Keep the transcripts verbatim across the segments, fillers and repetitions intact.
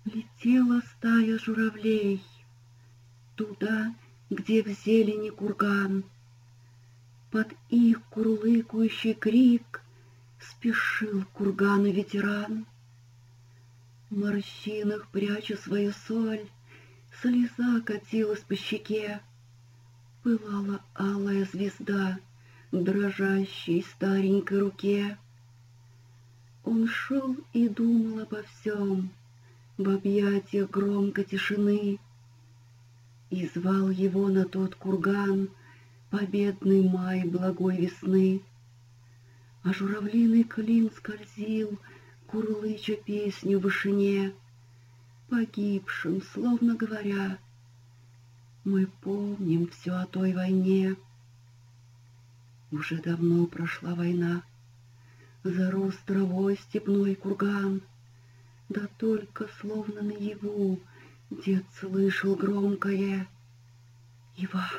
Летела стая журавлей туда, где в зелени курган. Под их курлыкающий крик спешил к кургану ветеран. В морщинах, пряча свою соль, слеза катилась по щеке. Пылала алая звезда в дрожащей старенькой руке. Он шел и думал обо всем в объятиях громкой тишины, и звал его на тот курган победный май благой весны. А журавлиный клин скользил, курлыча песню в вышине, погибшим, словно говоря: мы помним все о той войне. Уже давно прошла война, зарос травой степной курган, да только словно наяву дед слышал громкое: Иван!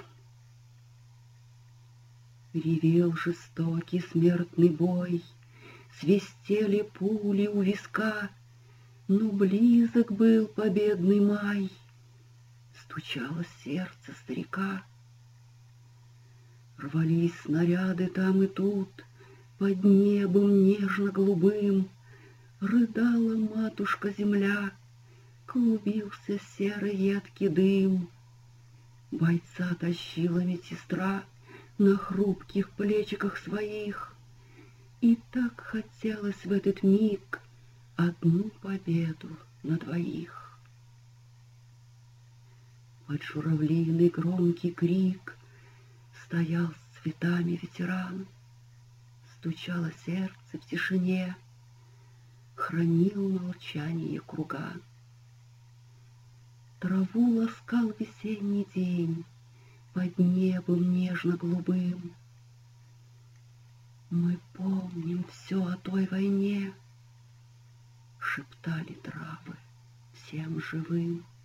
Ревел жестокий смертный бой, свистели пули у виска, но близок был победный май, стучало сердце старика. Рвались снаряды там и тут, под небом нежно-голубым, рыдала матушка-земля, клубился серый едкий дым. Бойца тащила медсестра на хрупких плечиках своих, и так хотелось в этот миг одну победу на двоих. Под журавлиный громкий крик стоял с цветами ветеран, стучало сердце в тишине, хранил молчание курган. Траву ласкал весенний день под небом нежно-голубым. Мы помним все о той войне, шептали травы всем живым.